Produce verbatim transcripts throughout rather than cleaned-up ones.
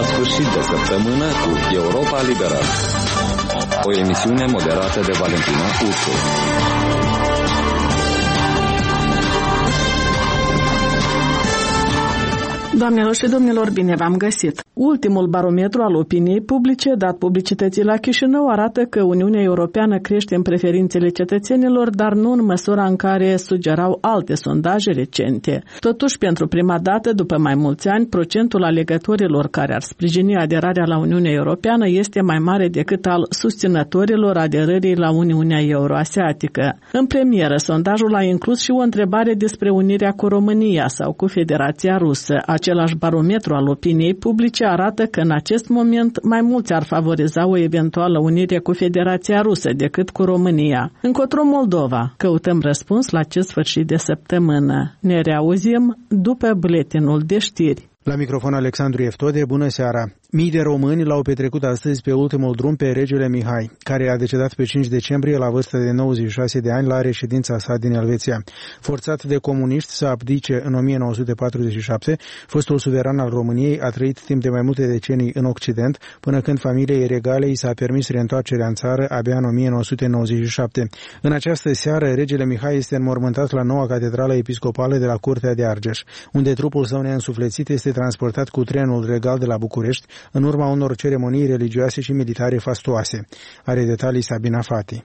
sfârșit de săptămână cu Europa Liberă, o emisiune moderată de Valentina Ursu. Doamnelor și domnilor, bine v-am găsit! Ultimul barometru al opiniei publice dat publicității la Chișinău arată că Uniunea Europeană crește în preferințele cetățenilor, dar nu în măsura în care sugerau alte sondaje recente. Totuși, pentru prima dată, după mai mulți ani, procentul alegătorilor care ar sprijini aderarea la Uniunea Europeană este mai mare decât al susținătorilor aderării la Uniunea Euroasiatică. În premieră, sondajul a inclus și o întrebare despre unirea cu România sau cu Federația Rusă. Același barometru al opiniei publice arată că în acest moment mai mulți ar favoriza o eventuală unire cu Federația Rusă decât cu România. Încotro Moldova. Căutăm răspuns la acest sfârșit de săptămână. Ne reauzim după buletinul de știri. La microfon Alexandru Eftode, bună seara! Mii de români l-au petrecut astăzi pe ultimul drum pe regele Mihai, care a decedat pe cinci decembrie la vârstă de nouăzeci și șase de ani la reședința sa din Elveția. Forțat de comuniști să abdice în o mie nouă sute patruzeci și șapte, fostul suveran al României a trăit timp de mai multe decenii în Occident, până când familiei regale i s-a permis reîntoarcerea în țară abia în o mie nouă sute nouăzeci și șapte. În această seară, regele Mihai este înmormântat la noua catedrală episcopală de la Curtea de Argeș, unde trupul său neînsuflețit este transportat cu trenul regal de la București, în urma unor ceremonii religioase și militare fastuoase. Are detalii Sabina Fati.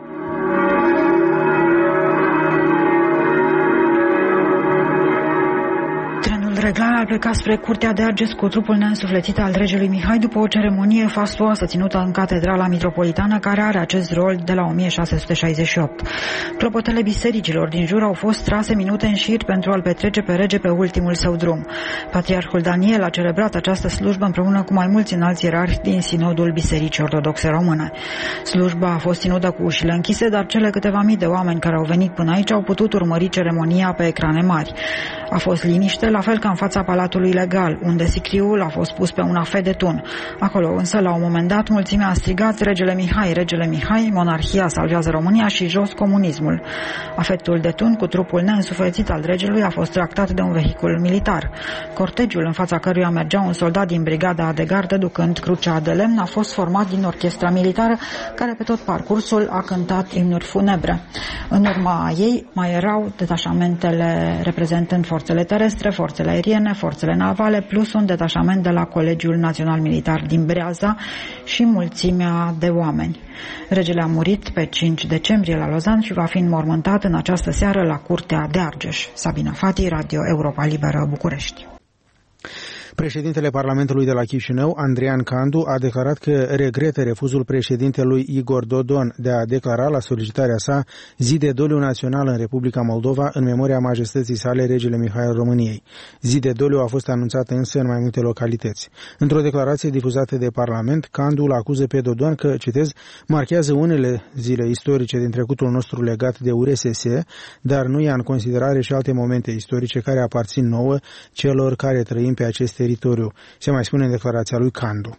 Reglar a plecat spre Curtea de Argeș cu trupul neînsuflețit al regelui Mihai după o ceremonie fastuoasă ținută în Catedrala Mitropolitană, care are acest rol de la o mie șase sute șaizeci și opt. Clopotele bisericilor din jur au fost trase minute în șir pentru a-l petrece pe rege pe ultimul său drum. Patriarhul Daniel a celebrat această slujbă împreună cu mai mulți înalți ierarhi din Sinodul Bisericii Ortodoxe Române. Slujba a fost ținută cu ușile închise, dar cele câteva mii de oameni care au venit până aici au putut urmări ceremonia pe ecrane mari. A fost liniște, la fel ca în fața Palatului Legal, unde sicriul a fost pus pe un afe de tun. Acolo însă, la un moment dat, mulțimea a strigat regele Mihai, regele Mihai, monarhia salvează România și jos comunismul. Afetul de tun cu trupul neînsuflețit al regelui a fost tractat de un vehicul militar. Cortegiul în fața căruia mergea un soldat din brigada de gardă ducând crucea de lemn a fost format din orchestra militară, care pe tot parcursul a cântat imnuri funebre. În urma ei mai erau detașamentele reprezentând forțele terestre, forțele aeriene, forțele navale, plus un detașament de la Colegiul Național Militar din Breaza și mulțimea de oameni. Regele a murit pe cinci decembrie la Lozan și va fi înmormântat în această seară la Curtea de Argeș. Sabina Fati, Radio Europa Liberă, București. Președintele Parlamentului de la Chișinău, Andrian Candu, a declarat că regretă refuzul președintelui Igor Dodon de a declara la solicitarea sa zi de doliu național în Republica Moldova în memoria majestății sale regele Mihai al României. Zi de doliu a fost anunțată însă în mai multe localități. Într-o declarație difuzată de Parlament, Candu îl acuză pe Dodon că, citez, marchează unele zile istorice din trecutul nostru legat de U R S S, dar nu ia în considerare și alte momente istorice care aparțin nouă celor care trăim pe aceste teritoriu, se mai spune în declarația lui Candu.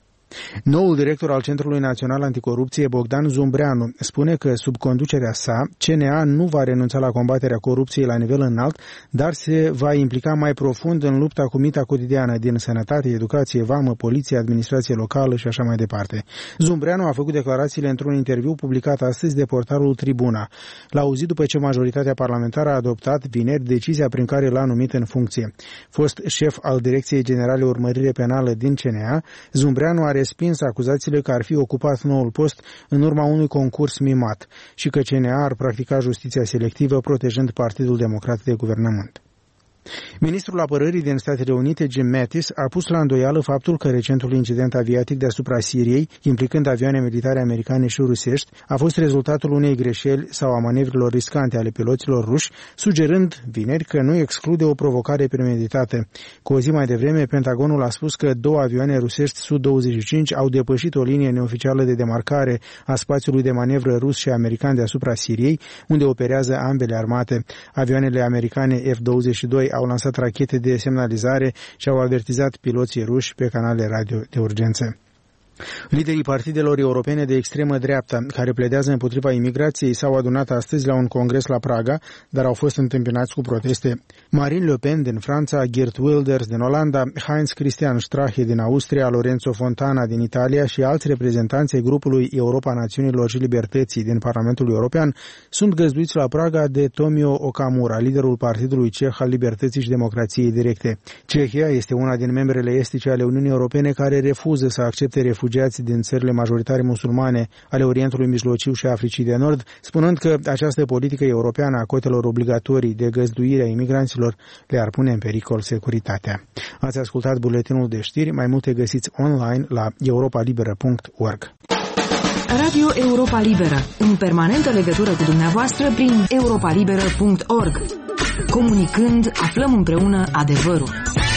Noul director al Centrului Național Anticorupție, Bogdan Zumbreanu, spune că sub conducerea sa, C N A nu va renunța la combaterea corupției la nivel înalt, dar se va implica mai profund în lupta cu mita cotidiană din sănătate, educație, vamă, poliție, administrație locală și așa mai departe. Zumbreanu a făcut declarațiile într-un interviu publicat astăzi de portalul Tribuna. L-a auzit după ce majoritatea parlamentară a adoptat vineri decizia prin care l-a numit în funcție. Fost șef al Direcției Generale Urmărire Penală din C N A, Zumbreanu a respins acuzațiile că ar fi ocupat noul post în urma unui concurs mimat și că C N A ar practica justiția selectivă protejând Partidul Democrat de Guvernământ. Ministrul Apărării din Statele Unite, Jim Mattis, a pus la îndoială faptul că recentul incident aviatic deasupra Siriei, implicând avioane militare americane și rusești, a fost rezultatul unei greșeli sau a manevrelor riscante ale piloților ruși, sugerând vineri că nu exclude o provocare premeditată. Cu o zi mai devreme, Pentagonul a spus că două avioane rusești Su douăzeci și cinci au depășit o linie neoficială de demarcare a spațiului de manevră rus și american deasupra Siriei, unde operează ambele armate. Avioanele americane F douăzeci și doi au lansat rachete de semnalizare și au avertizat piloții ruși pe canale radio de urgență. Liderii partidelor europene de extremă dreaptă care pledează împotriva imigrației s-au adunat astăzi la un congres la Praga, dar au fost întâmpinați cu proteste. Marine Le Pen din Franța, Geert Wilders din Olanda, Heinz Christian Strache din Austria, Lorenzo Fontana din Italia și alți reprezentanți ai grupului Europa Națiunilor și Libertății din Parlamentul European sunt găzduiți la Praga de Tomio Okamura, liderul Partidului Ceh al Libertății și Democrației Directe. Cehia este una din membrele estice ale Uniunii Europene care refuză să accepte refugiați din țările majoritare musulmane ale Orientului Mijlociu și Africii de Nord, spunând că această politică europeană a cotelor obligatorii de găzduire a imigranților le-ar pune în pericol securitatea. Ați ascultat buletinul de știri, mai multe găsiți online la europa liberă punct org. Radio Europa Liberă, în permanentă legătură cu dumneavoastră prin europa liberă punct org. Comunicând, aflăm împreună adevărul.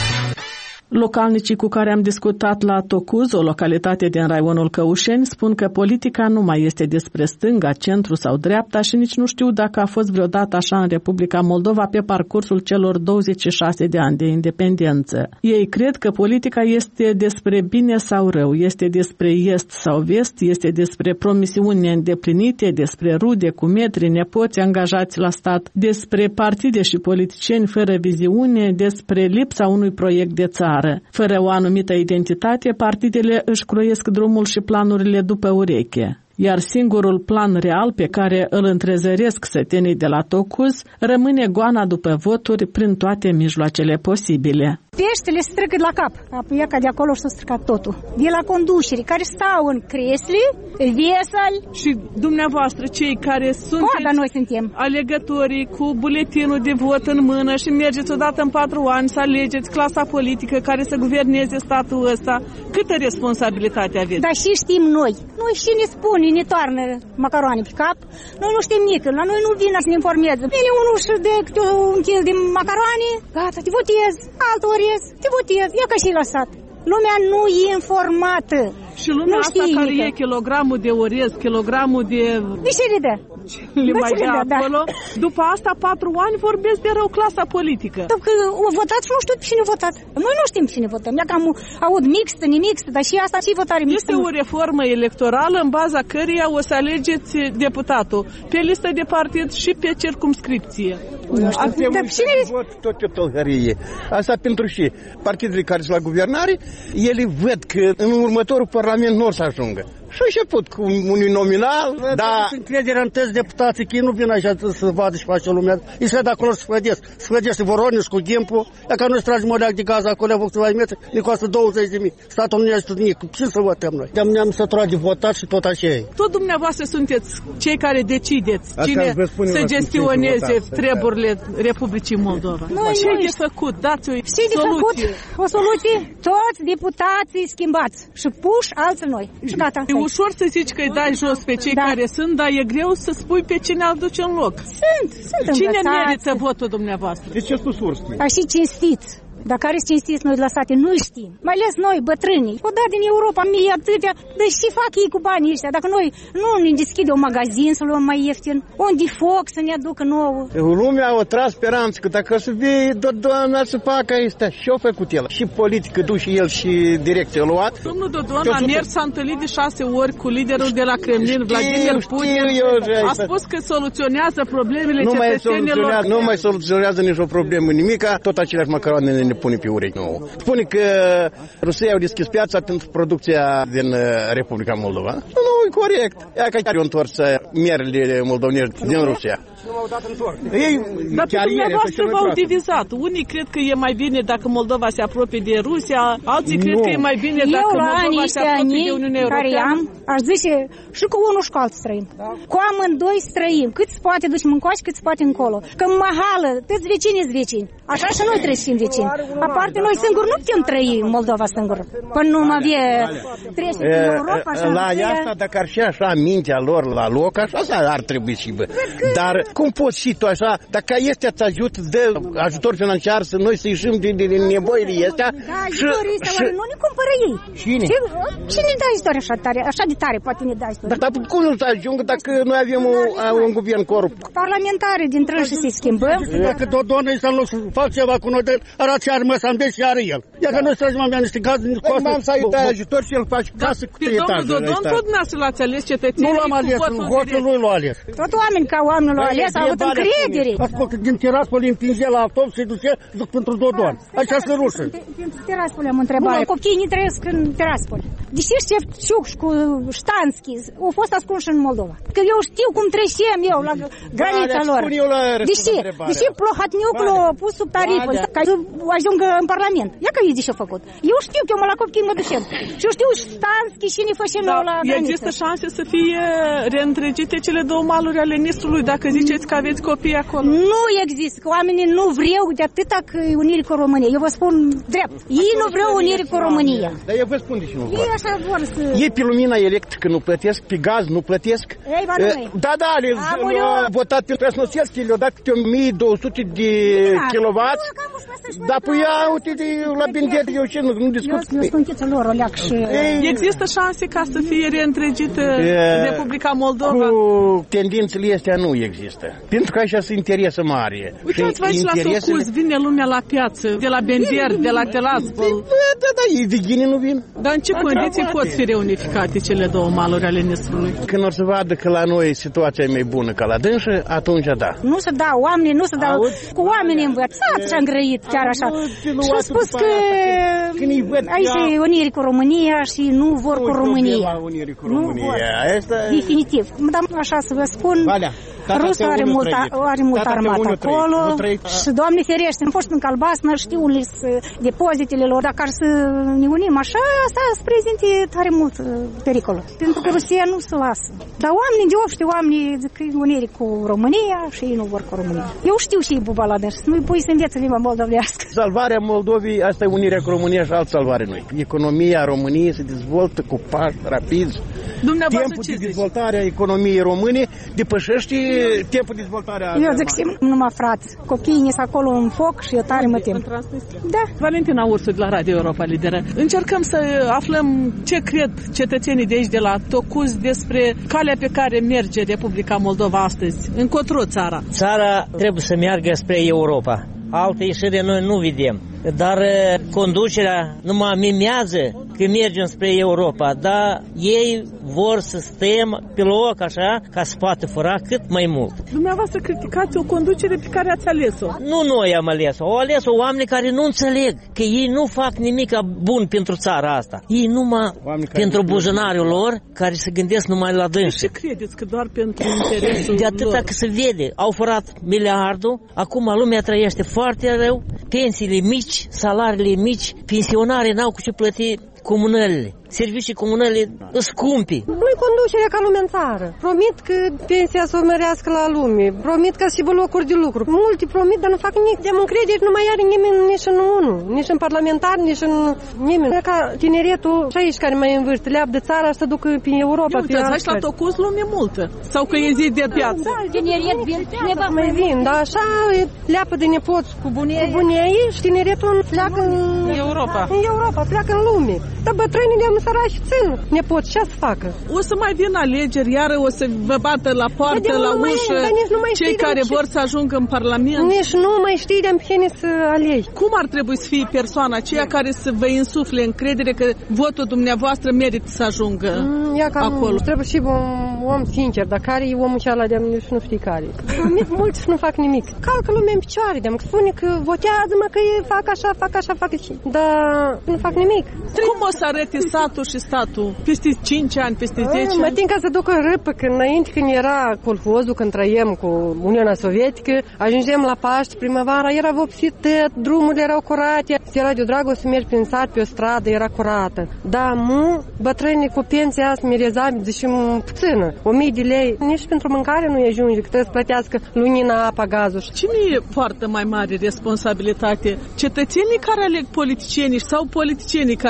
Localnicii cu care am discutat la Tocuz, o localitate din raionul Căușeni, spun că politica nu mai este despre stânga, centru sau dreapta și nici nu știu dacă a fost vreodată așa în Republica Moldova pe parcursul celor douăzeci și șase de ani de independență. Ei cred că politica este despre bine sau rău, este despre est sau vest, este despre promisiuni neîndeplinite, despre rude cu metri, nepoți angajați la stat, despre partide și politicieni fără viziune, despre lipsa unui proiect de țară. Fără o anumită identitate, partidele își croiesc drumul și planurile după ureche. Iar singurul plan real pe care îl întrezăresc sătenii de la Tocuz rămâne goana după voturi prin toate mijloacele posibile. Peștele se străgă la cap. Apăieca de acolo s-a stricat totul. De la conducere, care stau în cresle, veseli. Și dumneavoastră, cei care sunteți Coada noi suntem. alegătorii cu buletinul de vot în mână și mergeți odată în patru ani să alegeți clasa politică care să guverneze statul ăsta, câtă responsabilitate aveți? Dar și știm noi. Noi și ne spune, ne toarnă macaroane pe cap. Noi nu știm nică, la noi nu vine să ne informeze. Vine unul și de câte un kil de macaroane, gata, te votez, altul orez, te votez, ia ca și la sat. Lumea nu e informată. Și lumea asta care nică. E kilogramul de orez, kilogramul de... De ce le dă? Le mai dă acolo. Da. După asta, patru ani, vorbesc de rău clasa politică. Dar că o votat și nu știu pe cine votat. Noi nu știm pe cine votăm. Ia că am aud mixtă, nemixtă, dar și asta ce votare mixtă. Este o reformă electorală în baza căreia o să alegeți deputatul pe listă de partid și pe circumscripție. Nu știu, dar cine vot tot ce tolhărie. Asta pentru și partidele care sunt la guvernare, ele văd că în următorul parlament nu o să ajungă. Și a început cu unui nominal, dar... Încrederea în toți deputații, că ei nu vin așa să vadă și face lumea. Ei se de acolo să sfădesc. Sfădesc Voronici cu Ghimpul. Dacă noi tragem o leac de gaz acolo, vă câteva metri, ne costă douăzeci de mii. Statul nu ne ajută nimic. Ce să votăm noi? Ne-am săturat de votat și tot așa e. Tot dumneavoastră sunteți cei care decideți cine să gestioneze treburile Republicii Moldova. Ce e de făcut? Dați o soluție. O soluție? Toți deputații schimbați și puși alții noi. Și gata. E ușor să zici că îi dai jos pe cei da. care sunt, dar e greu să spui pe cine îl duci în loc. Sunt, sunt Cine învățați. merită votul dumneavoastră? De ce spus ursul? Dar și cinstiți. Dar care sunt cinstiți noi la sate, nu știm. Mai ales noi, bătrânii. O dat din Europa mie atâtea, dar și fac ei cu banii ăștia. Dacă noi nu ne deschide un magazin să luăm mai ieftin, unde foc să ne aducă nouă. Lumea o tras speranță că dacă o să vii, Dodon să facă ăsta. Și-o făcut el. Și politică du și el și direcție a luat. Domnul Dodon a mers, s-a întâlnit de șase ori cu liderul de la Kremlin, Vladimir Putin. A spus că soluționează problemele nu cetățenilor. Mai nu mai soluționează nicio problemă, nimica. Tot aceleași macaroane ne pune pe urechi nouă. Spune că Rusia au deschis piața pentru producția din Republica Moldova. Nu, e corect. Ea că chiar au întors mierile moldovenești din Rusia. Ei, dar pe dumneavoastră v-au divizat. Unii cred că e mai bine dacă Moldova se apropie de Rusia, alții nu. cred că e mai bine eu dacă Moldova se apropie de Uniunea Europeană. Care am, aș zice, și cu unul și cu altul străim. Da. Cu amândoi străim. Cât se poate ducem încoace, cât se poate încolo. Că în mahală, toți vecinii-s vecini. Așa și noi trebuie să fim vecini. Aparte, noi singuri nu putem trăi în Moldova singur. Până nu mă vie trece din Europa. La asta, dacă ar fi așa mintea lor la loc, așa ar trebui și bă. Dar cum poți și tu așa, dacă este să ajut de ajutor financiar să noi să ieșim din, din nevoile astea? Da, ajutorii ăștia, oare nu ne cumpără ei. Cine? Cine ne dă ajutor așa tare, așa de tare poate ne dă ajutor? Dar cum nu să ajungă dacă noi avem un, un guvern corupt? Parlamentare din trânși să-i schimbăm. Dacă Dodon îi să nu fac ceva cu noi, arată și armă să-mi deci și are el. Ia că noi străgem am niște gaze, niște coastă. M-am să-i dai ajutor și el face casă cu trei etaje. Domnul Dodon, tot dumneavoastră l-ați ales cetățenii. Nu l-am ales, votul lui l-a ales. Tot oameni ca oameni l-au ales, au avut încredere. Ascult, din Tiraspol îi împinge la autobuz și duce, duc pentru Dodon. Așa se rușă. Pentru Tiraspol am întrebare. Copiii nu trăiesc în Tiraspol. Deși Ștefciuc cu Ștanski au fost ascunși în Moldova. Că eu știu cum trecem eu la granița lor. Deși, deși Plohatniuc l-a pus sub tarifă ca să ajungă în Parlament. Ia că e de ce a făcut. Eu știu că eu mă la copii mă ducem. Și eu știu Ștanski și ne facem nou la graniță. Există șanse să fie reîntregite cele două maluri ale Nistrului dacă ziceți că aveți copii acolo? Nu există, că oamenii nu vreau de atâta că unire cu România. Eu vă spun drept. Ei nu vreau unire cu România. Dar eu vă spun de ce nu Ei așa vor să... Ei pe lumina electrică nu plătesc, pe gaz nu plătesc. Ei, ba nu e. Da, da, le-au votat pe Krasnoselski, le-au dat câte o mie două sute de kilowatt. Dar păi ia, uite, la Bendet, eu ce, nu discut. Eu spun chiță lor, o leac și... Există șanse ca să fie reîntregită Republica Moldova? Cu tendințele astea nu există. Pentru că așa sunt interese mari. Uitați-vă aici la Socuz, vine lumea la piață, de la Bender, de la Tiraspol. Da, da, ei veghini nu vin. Dar în ce condiții pot fi reunificate cele două maluri ale Nistrului? Când or să vadă că la noi situația e mai bună ca la dânsă, atunci da. Nu se dau oamenii, nu se dau cu oamenii învățați și am grăit chiar așa. Și au spus că aici e unire cu România și nu vor cu România. Nu vor. Definitiv. Dar așa să vă spun, Rusul are mult, are mult armată acolo și, Doamne ferește, am fost în Calbasna, știu unde sunt depozitele lor, dacă ar să ne unim așa, asta se prezinte tare mult pericol. Pentru că Rusia nu se lasă. Dar oamenii de obște, oamenii că e unire cu România și ei nu vor cu România. Eu știu și e buba la dâns, nu-i pui să învețe limba moldovească. Salvarea Moldovei, asta e unirea cu România și alt salvare noi. Economia României se dezvoltă cu pași rapizi. Timpul de dezvoltare a economiei române depășește timpul de dezvoltare a... Eu zic și numai frați, copiii ne acolo în foc și eu tare mă tem. Da. Valentina Ursu de la Radio Europa Liberă. Încercăm să aflăm ce cred cetățenii de aici, de la Tocuz, despre calea pe care merge Republica Moldova astăzi. Încotro țara. Țara trebuie să meargă spre Europa. Altă ieșire noi nu vedem. Dar conducerea numai mimează că mergem spre Europa, dar ei vor să stăm pe loc așa ca să poată fura cât mai mult. Dumneavoastră criticați o conducere pe care ați ales-o. Nu noi am ales-o, au ales-o oameni care nu înțeleg că ei nu fac nimic bun pentru țara asta. Ei numai pentru buzunarul lor care se gândesc numai la dânsi. Ce credeți că doar pentru interesul De atâta lor? Că se vede, au furat miliardul, acum lumea trăiește foarte rău, pensiile mici, salariile mici, pensionarii n-au cu ce plăti comunările. Servicii comunale sunt scumpi. Nu-i conducerea ca lumea în țară. Promit că pensia să o mărească la lume. Promit că și locuri de lucru. Mulți promit, dar nu fac nimic. De încredere nu mai are nimeni nici în unul. Nici în parlamentar, nici în nimeni. Ca tineretul și aici care mai în vârstă leapă de țara și să ducă pe Europa. Eu uitați, la Tocuz lume multă. Sau că e zi de piață. Da, tineret vin, mai vin. Dar așa leapă de nepoți cu bunei și tineretul pleacă în Europa. În Europa, pleacă în lume. Dar bătrânii de sărași țin nepoți, ce să facă? O să mai vin alegeri, iară o să vă bată la poartă, la ușă, cei care vor să ajungă în Parlament. Nici nu mai știi de-mi cine să alegi. Cum ar trebui să fie persoana aceea care să vă insufle încredere că votul dumneavoastră merită să ajungă mm, ia cam acolo? Trebuie și un om sincer, dar care e omul cealaltă de nici nu știi care. Promit mulți și nu fac nimic. Calcă lumea în picioare, de-am spune că votează-mă că fac așa, fac așa, fac așa, dar nu fac nimic. Cum o să arete satul și statul peste cinci ani, peste zece ani? Mă tin ca să ducă râpă, că înainte când era colhozul, când trăiem cu Uniunea Sovietică, ajungem la Paști, primăvara, era vopsit, drumurile erau curate, era de dragul să mergi prin sat pe o stradă, era curată. Da, mu, bătrânii cu pensia asta merezabili, deși puțină, o mie de lei, nici pentru mâncare nu ajunge, că trebuie să plătească lunina, apa, gazul. Cine e foarte mai mare responsabilitate? Cetățenii care aleg politicienii sau politicienii care au promis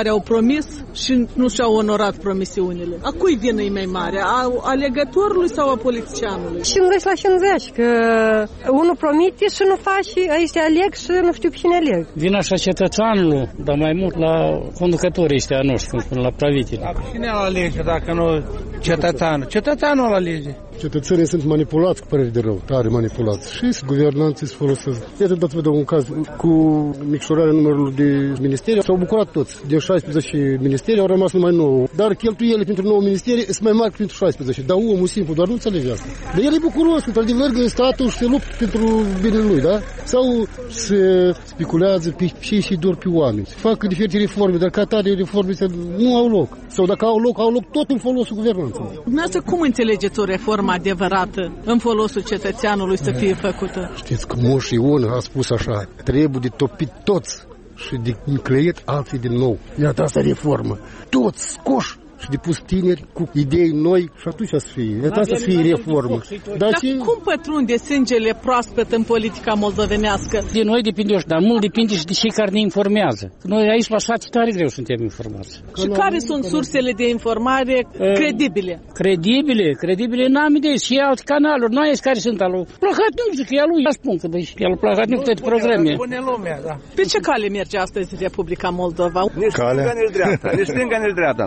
promis și nu și-au onorat promisiunile. A cui vină e mai mare? A alegătorului sau a politicianului? cincizeci la cincizeci, că unul promite și nu face și aici aleg și nu știu pe cine aleg. Vin așa cetățeanul, dar mai mult la conducătorii ăștia noștri, cum spun, la pravitele. Cine îl alege dacă nu cetățeanul? Cetățeanul îl alege. Cetățenii sunt manipulați, cu părere de rău, tare manipulați. Și guvernanții se folosesc. Iată, dați vă dau un caz cu micșorarea numărului de ministeri. S-au bucurat toți. De șaisprezece ministeri au rămas numai nouă. Dar cheltuielile pentru nouă ministeri sunt mai mari pentru șaisprezece. Dar omul simplu doar nu înțelege asta. Dar el e bucuros, într-adevăr, că statul se luptă pentru binele lui, da? Sau se speculează pe cei și doar pe oameni. Se fac diferite reforme, dar ca tare reforme nu au loc. Sau dacă au loc, au loc tot în folosul guvernanței. Dumneavoastră, cum înțelegeți o reformă adevărată în folosul cetățeanului să fie făcută? Știți că Moș Ion a spus așa, trebuie de topit toți și de cleiet alții din nou. Iată, asta e reformă. Toți scoși și de pus tineri cu idei noi și atunci să fie. Iată, asta să fie reformă. Dar, dar ce... cum pătrunde sângele proaspăt în politica moldovenească? De noi depinde, dar mult depinde și de cei care ne informează. Noi aici la șase tare greu suntem informați. Și care sunt sursele de informare credibile? Credibile? Credibile n-am idee. Și alte canaluri. Noi aici care sunt alu. Plahotniuc, zic că e alu. Eu spun că deci el Plahotniuc toate programe. Pune lumea, da. Pe ce cale merge astăzi Republica Moldova? Nici stânga, nici dreapta. Nici stânga, nici dreapta.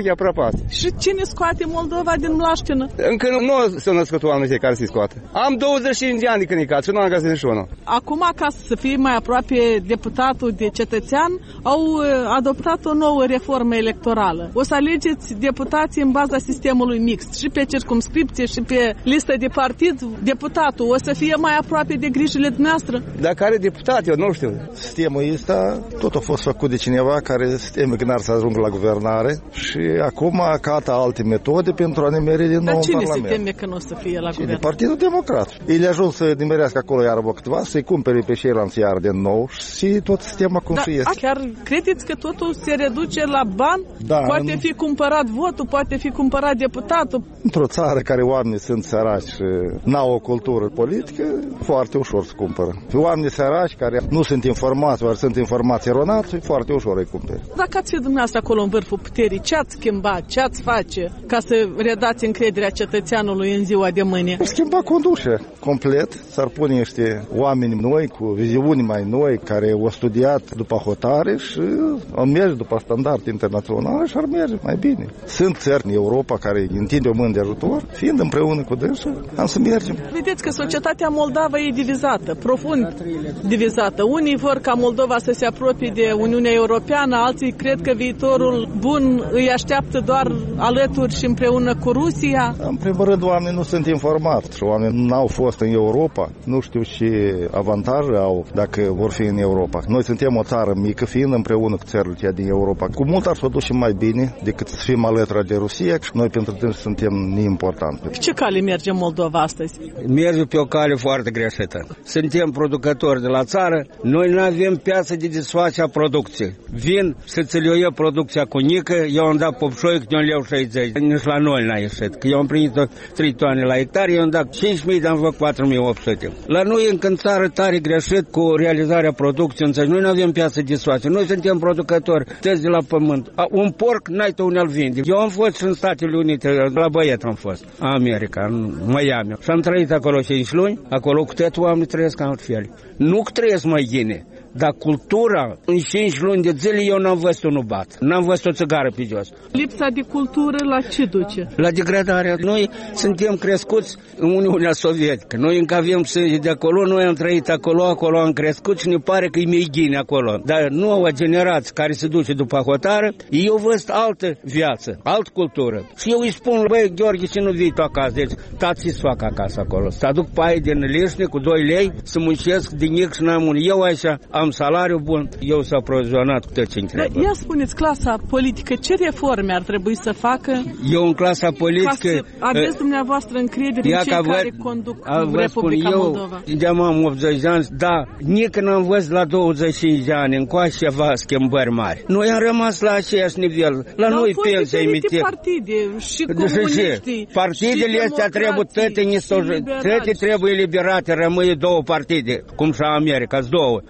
Și cine scoate Moldova din mlaștină? Încă nu, nu s-au născut oamenii care să-i scoată. Am douăzeci și cinci de ani de când e cat și nu am găsit niciunul. Acum, ca să fie mai aproape deputatul de cetățean, au adoptat o nouă reformă electorală. O să alegeți deputații în baza sistemului mixt, și pe circumscripție și pe listă de partid. Deputatul o să fie mai aproape de grijile dumneavoastră? Dar care deputat? Eu nu știu. Sistemul ăsta tot a fost făcut de cineva care se teme că n-ar să ajungă la guvernare și acum cată alte metode pentru a ne mere din nou în Parlament. Dar cine se teme că nu o să fie la cine? guvern? Partidul Democrat. Ei le ajuns să nimerească acolo iară câteva, să-i cumpere pe ceilalți iar din nou și tot sistemul cum și este. Chiar credeți că totul se reduce la bani? Da. Poate fi cumpărat votul, poate fi cumpărat deputatul. Într-o țară care oamenii sunt săraci și n-au o cultură politică, foarte ușor să cumpără. Pe oamenii săraci care nu sunt informați, ori sunt informați eronat, e foarte ușor să-i cumpere. Dacă ați fi dumneavoastră acolo în vârful puterii, ce ați schimba, ce ați face ca să redați încrederea cetățeanului în ziua de mâine? Schimba conducerea complet, s-ar pune niște oameni noi, cu viziuni mai noi, care au studiat după hotare și au merge după standard internațional și ar merge mai bine. Sunt țări în Europa care întinde o mână de ajutor, fiind împreună cu dânsul, am să mergem. Vedeți că societatea moldavă e divizată, profund divizată. Unii vor ca Moldova să se apropie de Uniunea Europeană, alții cred că viitorul bun îi așteaptă doar alături și împreună cu Rusia. În primul rând, oamenii nu sunt informați și oamenii n-au fost în Europa. Nu știu ce avantaje au dacă vor fi în Europa. Noi suntem o țară mică, fiind împreună cu țările din Europa. Cu mult ar să o ducem mai bine decât să fim alături de Rusia și noi pentru tine suntem neimportanti. Pe ce cale merge Moldova astăzi? Merge pe o cale foarte greșită. Suntem producători de la țară, noi nu avem piață de desface a producției. Vin să-ți le iau producția cu nică, eu am dat popșoic de un leu șaizeci. Nici la noi n-a ieșit, că eu am primit trei toane la hectare, eu am dat cinci mii, dar am făcut patru mii opt sute. La noi încă în țară tare greșit cu realizarea producției, însă noi nu avem piață de desface. Noi suntem producători, tăți de la pământ. Un porc n-ai tu unde-l vinde. Eu am fost în Statele Unite, la Băiet am fost, în America, în Miami. Și am trăit acolo cinci luni, acolo cu toți oamenii trăiesc altfel. Nu că trăiesc mai bine, dar cultura, în cinci luni de zile, eu n-am văzut unul bat. N-am văzut o țigară pe jos. Lipsa de cultură la ce duce? La degradare. Noi suntem crescuți în Uniunea Sovietică. Noi încă avem sânge de acolo, noi am trăit acolo, acolo am crescut și ne pare că e mai bine acolo. Dar noua generație care se duce după hotară, eu văd altă viață, altă cultură. Și eu îi spun, băi, Gheorghe, ce nu vii tu acasă? Deci, tați să fac acasă acolo. Să aduc paie din lișne cu doi lei, să muncesc din nic și n-am un. Eu așa am salariu bun, eu s-a aprovizionat cu tot ce-mi trebuie. Ia spuneți, clasa politică, ce reforme ar trebui să facă? Eu în clasa politică... Ca să aveți dumneavoastră încredere în cei care conduc Republica eu, Moldova. Eu am optzeci de ani, da, nici n-am văzut la douăzeci și cinci de ani încoace ceva schimbări mari. Noi am rămas la aceeași nivel. La Dar noi pensia imite. partide și comuniștii. Partidele astea trebuie toate trebuie eliberate, rămâie două partide, cum și America, două. Dar la noi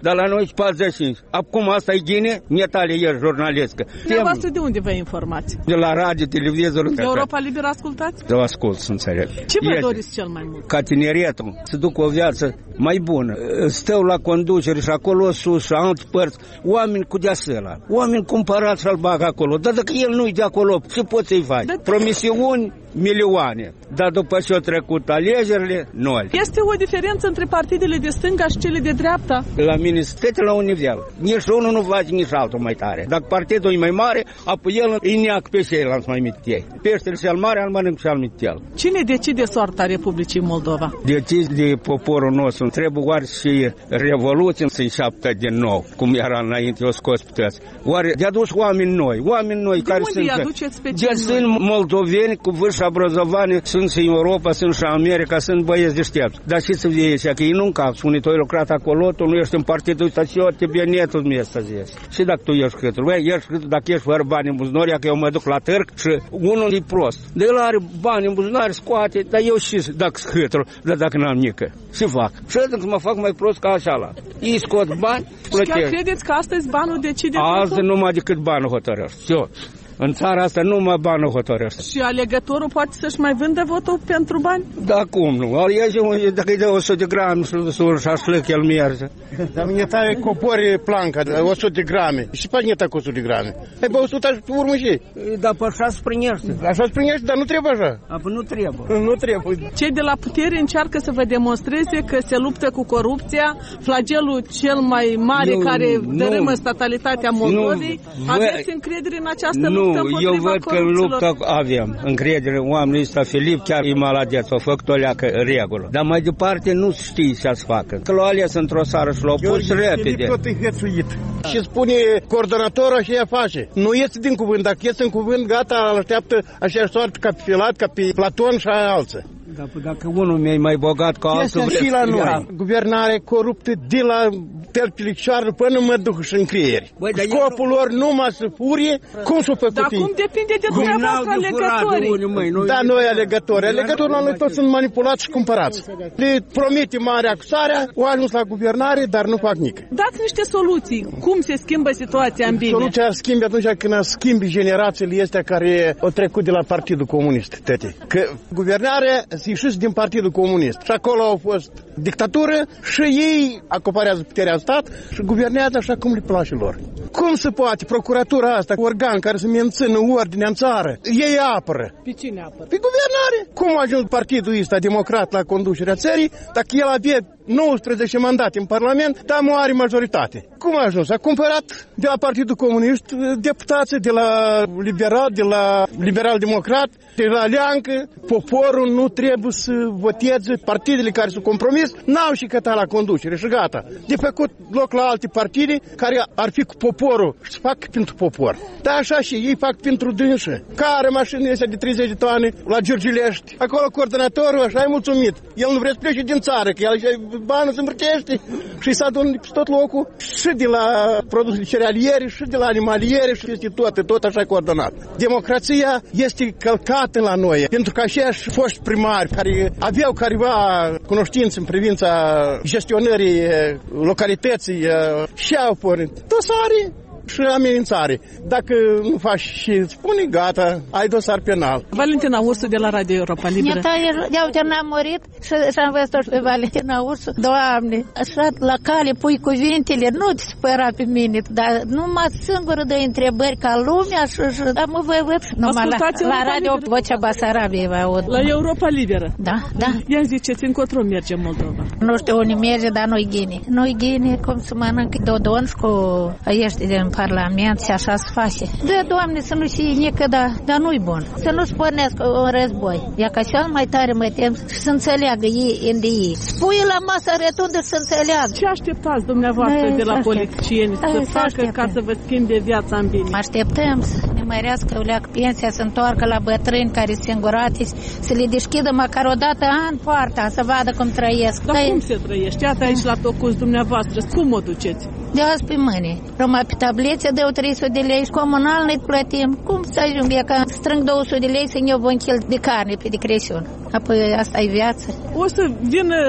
patruzeci patruzeci și cinci. Acum asta e ghine, netalie e jurnalistă. Dumneavoastră de unde vă informați? De la radio, televizor. Europa Liberă ascultați? Eu ascult, să înțeleg. Ce vă doriți cel mai mult? Ca tineretul să ducă o viață mai bună. Stau la conducere și acolo sus și alte părți, oameni cu deasela, oameni cumpărați și-l bag acolo. Dar dacă el nu-i de acolo, ce poți să-i faci? De- Promisiuni, milioane. Dar după ce au trecut alegerile, noi. Este o diferență între partidele de stânga și cele de dreapta? La mine stăte la un nivel. Nici unul nu face, nici altul mai tare. Dacă partidul e mai mare, apoi el îi neac pe ceilalți mai mititei. Peștele cel mare, al mănânc și al mititel. Cine decide soarta Republicii Moldova? Decide de poporul nostru. Trebuie oare și revoluție să înșeaptă din nou, cum era înainte, o scos pe toți. Oare de adus oameni noi, oameni noi de care unde sunt... De aduceți pe de sunt moldoveni cu vârș obrazovane, sunt și în Europa, sunt și în America, sunt băieți deștepți. Dar și să vedeți, că ei nu încap, spune, tu ai lucrat acolo, tu nu ești în partidul ăsta și eu te bienetul mi este zis. Și dacă tu ești câtul, băi, ești câtul, dacă ești fără bani în buzunar, că eu mă duc la târg și unul e prost. De el are bani în buzunar, scoate, dar eu și dacă scâtul, dar dacă n-am nică, ce fac? Și să mă fac mai prost ca așa la. Ei scot bani, plătești. Chiar credeți că astăzi banul decide Azi totul? numai decât banul hotărăști. Eu. În țara asta numai banul hotărăște. Și alegătorul poate să-și mai vândă votul pentru bani? Da, cum nu? Alege, dacă îi dă o sută de grame și șașlăc, el merge. Dar mine tare copori planca, o sută de grame. Și pe neta cu o sută de grame. Hai, bă, o sută pe urmă și. Da, pe așa se prinește. Așa se prinește, dar nu trebuie așa. Apoi nu trebuie. Nu trebuie. Cei de la putere încearcă să vă demonstreze că se luptă cu corupția, flagelul cel mai mare nu, care dărâmă statalitatea Moldovei. Nu, aveți încredere în această luptă? Nu, eu văd că în luptă avem încredere. Oamenii ăsta Filip chiar e maladeț, a făcut o leacă regulă. Dar mai departe nu știi ce să facă. Că l-au ales într-o sară și l-au pus repede. Filip tot e hățuit. Da. Și spune coordonatorul așa ea face. Nu iese din cuvânt. Dacă iese în cuvânt, gata, îl așteaptă așa soartă ca pe Filat, ca pe Platon și aia alții. Da, dacă unul mi-e mai bogat ca altul... Este și la noi. Guvernare coruptă de la telpilicioară până mă duc și în creieri. Băi, scopul lor numai să furie, cum s-o făcut. Dar cum depinde de dumneavoastră alegătorii? Da, noi alegători. Alegătorii la noi toți sunt manipulați și cumpărați. Le promite mare acusarea, o ajuns la guvernare, dar nu fac nici. Dați niște soluții. Cum se schimbă situația în bine? Soluția schimbi atunci când schimbi generațiile astea care au trecut de la Partidul Comunist, tete. Că guvernarea se ieșiți din Partidul Comunist. Și acolo au fost dictatură și ei acoparează puterea în stat și guvernează așa cum le place lor. Cum se poate procuratura asta, organ care să mențină ordinea în țară, ei apără? Pe cine apără? Pe guvernare. Cum a ajuns partidul ăsta democrat la conducerea țării dacă el avea nouăsprezece mandate în Parlament, dar nu are majoritate? Cum a ajuns? A cumpărat de la Partidul Comunist deputații, de la liberal, de la liberal-democrat, de la Leancă. Poporul nu trebuie să voteze partidele care s-au compromis, n-au și cătat la conducere și gata. De făcut loc la alte partide care ar fi cu poporul și fac pentru popor. Dar așa și ei fac pentru dânsă. Care mașinile astea de treizeci de toane la Giurgilești? Acolo coordonatorul așa e mulțumit. El nu vrea să plece din țară, că el banul se învârtește și s-a adunat pe tot locul și de la produsele cerealiere și de la animaliere și este tot, tot așa coordonat. Democrația este călcată la noi, pentru că aceiași foști primari care aveau careva cunoștință în privința gestionării localității și au pornit dosare și amenințare. Dacă nu faci și spune, gata, ai dosar penal. Valentina Ursu de la Radio Europa Liberă. De uite, n-am murit și am văzut pe Valentina Ursu. Doamne, așa la cale pui cuvintele, nu te spăra pe mine, dar numai singură de întrebări ca lumea și, și dar mă voi văd numai la, la Radio Vocea Basarabiei vă aud. La Europa Liberă. Da, da. Ia ziceți, încotro merge Moldova? Nu știu unde merge, dar nu-i ghine. Nu-i ghine cum să mănâncă dodon și cu ăiești din Parlament și așa se face. Da, Doamne, să nu știe nică, dar, dar nu-i bun. Să nu-ți pornească un război. Ia ca cel mai tare mă tem să înțeleagă ei înde ei. Spui la masă retundă să înțeleagă. Ce așteptați dumneavoastră da, de la politicieni să da, facă ca să vă schimbe viața în bine? Așteptăm să ne mărească o leacă pensia, să întoarcă la bătrâni care singurati, să le deschidă măcar o dată an poarta, să vadă cum trăiesc. Dar da, cum se trăiește? Iată aici la tocus dumneavoastră. Cum o duceți? De azi pe mâine. Numai pe tablețe dau trei sute de lei și comunal ne plătim. Cum să ajung eu că strâng două sute de lei să-mi iau un kil de carne pe de Crăciun? Apoi asta e viață. O să vină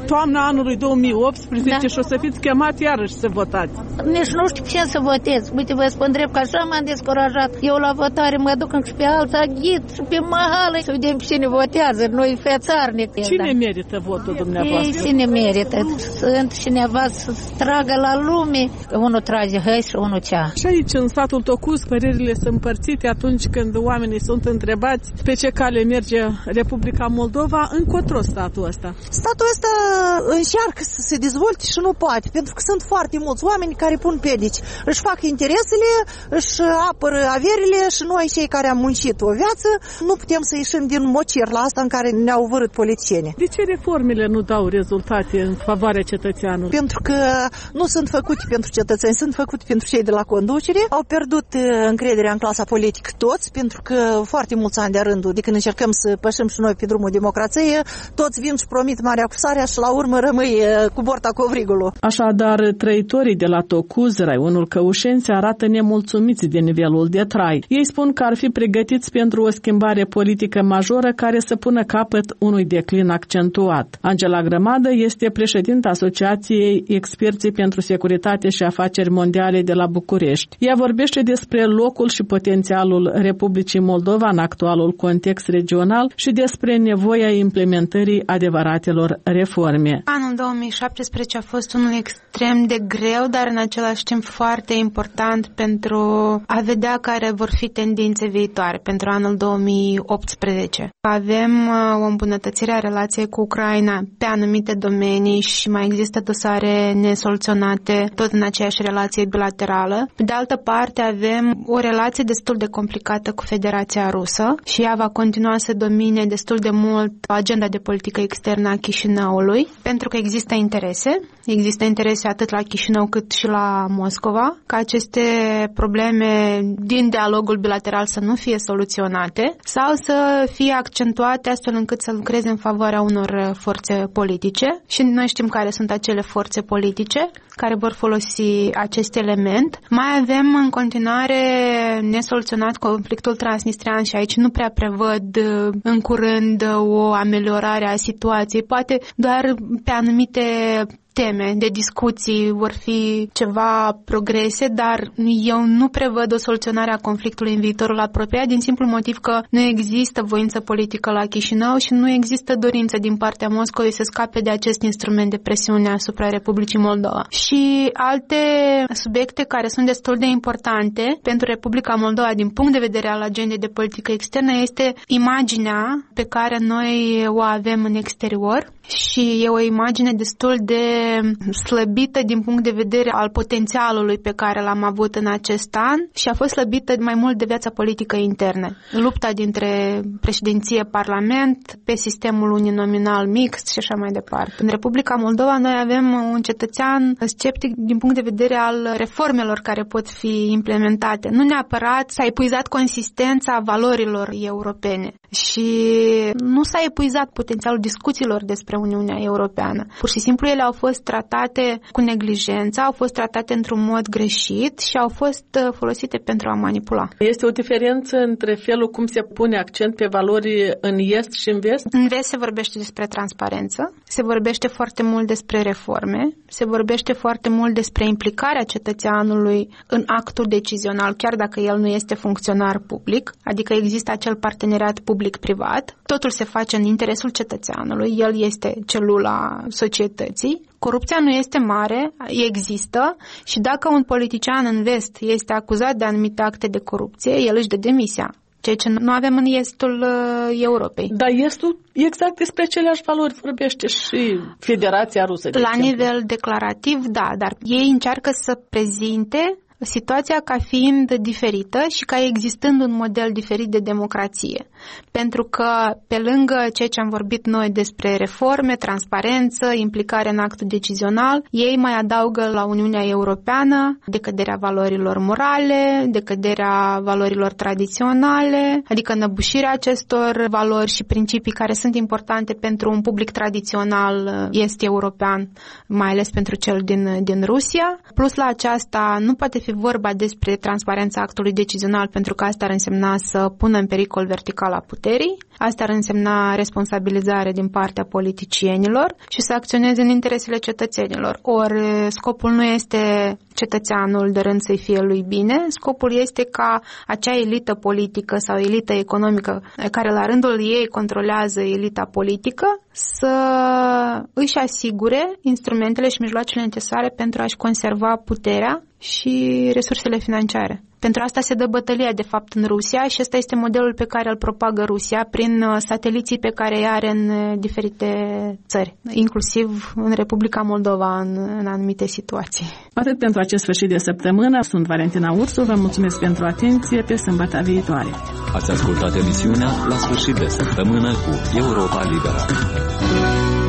toamna anului două mii optsprezece da. Și o să fiți chemat iarăși să votați. Nici nu știu ce să votez. Uite, vă spun drept că așa m-am descurajat. Eu la votare mă duc și pe alta ghid și pe mahală să vedem cine votează. Noi fețarnic. Cine da. merită votul dumneavoastră? Ei, cine merită. Sunt cineva să tragă la lume. Unul trage hăi și unul cea. Și aici, în satul Tocuz, părerile sunt împărțite atunci când oamenii sunt întrebați pe ce cale merge Republica Moldova, încotro statul ăsta. Statul ăsta încearcă să se dezvolte și nu poate, pentru că sunt foarte mulți oameni care pun piedici. Își fac interesele, își apără averile și noi, cei care am muncit o viață, nu putem să ieșim din mocir la asta în care ne-au vărât politicienii. De ce reformele nu dau rezultate în favoarea cetățeanului? Pentru că nu sunt făcute pentru cetățeni, sunt făcute pentru cei de la conducere. Au pierdut încrederea în clasa politică toți, pentru că foarte mulți ani de rândul, de când încercăm să pășim și noi pe drumul democrației, toți vin și promit marea acusarea și la urmă rămâi cu borta covrigului. Așadar, trăitorii de la Tocuz, raionul Căușeni, se arată nemulțumiți de nivelul de trai. Ei spun că ar fi pregătiți pentru o schimbare politică majoră care să pună capăt unui declin accentuat. Angela Grămadă este președinta Asociației Experții pentru Securitate și Afaceri Mondiale de la București. Ea vorbește despre locul și potențialul Republicii Moldova în actualul context regional și despre nevoia implementării adevăratelor reforme. Anul două mii șaptesprezece a fost unul extrem de greu, dar în același timp foarte important pentru a vedea care vor fi tendințe viitoare pentru anul două mii optsprezece. Avem o îmbunătățire a relației cu Ucraina pe anumite domenii și mai există dosare nesoluționate tot în aceeași relație bilaterală. Pe de altă parte avem o relație destul de complicată cu Federația Rusă și ea va continua să domine destul de mult agenda de politică externă a Chișinăului, pentru că există interese. Există interese atât la Chișinău cât și la Moscova, ca aceste probleme din dialogul bilateral să nu fie soluționate sau să fie accentuate astfel încât să lucreze în favoarea unor forțe politice. Și noi știm care sunt acele forțe politice care vor folosi acest element. Mai avem în continuare nesoluționat conflictul transnistrian și aici nu prea prevăd în curând o ameliorare a situației. Poate doar pe anumite teme de discuții vor fi ceva progrese, dar eu nu prevăd o soluționare a conflictului în viitorul apropiat din simplu motiv că nu există voință politică la Chișinău și nu există dorință din partea Moscovei să scape de acest instrument de presiune asupra Republicii Moldova. Și alte subiecte care sunt destul de importante pentru Republica Moldova din punct de vedere al agendei de politică externă este imaginea pe care noi o avem în exterior și e o imagine destul de slăbită din punct de vedere al potențialului pe care l-am avut în acest an și a fost slăbită mai mult de viața politică internă. Lupta dintre președinție-parlament pe sistemul uninominal mixt și așa mai departe. În Republica Moldova noi avem un cetățean sceptic din punct de vedere al reformelor care pot fi implementate. Nu neapărat s-a epuizat consistența valorilor europene și nu s-a epuizat potențialul discuțiilor despre Uniunea Europeană. Pur și simplu ele au fost tratate cu neglijență, au fost tratate într-un mod greșit și au fost folosite pentru a manipula. Este o diferență între felul cum se pune accent pe valori în est și în vest? În vest se vorbește despre transparență, se vorbește foarte mult despre reforme, se vorbește foarte mult despre implicarea cetățeanului în actul decizional, chiar dacă el nu este funcționar public, adică există acel parteneriat public-privat. Totul se face în interesul cetățeanului, el este celula societății. Corupția nu este mare, există și dacă un politician în vest este acuzat de anumite acte de corupție, el își dă demisia, ceea ce nu avem în estul uh, Europei. Dar estul exact despre aceleași valori vorbește și Federația Rusă. De La exemplu. nivel declarativ, da, dar ei încearcă să prezinte situația ca fiind diferită și ca existând un model diferit de democrație. Pentru că, pe lângă ceea ce am vorbit noi despre reforme, transparență, implicare în actul decizional, ei mai adaugă la Uniunea Europeană decăderea valorilor morale, decăderea valorilor tradiționale, adică înăbușirea acestor valori și principii care sunt importante pentru un public tradițional est-european, mai ales pentru cel din, din Rusia. Plus la aceasta nu poate fi vorba despre transparența actului decizional, pentru că asta ar însemna să pună în pericol verticala a puterii. Asta ar însemna responsabilizare din partea politicienilor și să acționeze în interesele cetățenilor. Ori scopul nu este cetățeanul de rând să-i fie lui bine, scopul este ca acea elită politică sau elită economică care la rândul ei controlează elita politică să își asigure instrumentele și mijloacele necesare pentru a-și conserva puterea și resursele financiare. Pentru asta se dă bătălia, de fapt, în Rusia și ăsta este modelul pe care îl propagă Rusia prin sateliții pe care îi are în diferite țări, inclusiv în Republica Moldova în, în anumite situații. Atât pentru acest sfârșit de săptămână. Sunt Valentina Ursu, vă mulțumesc pentru atenție, pe sâmbătă viitoare. Ați ascultat emisiunea La sfârșit de săptămână cu Europa Liberă.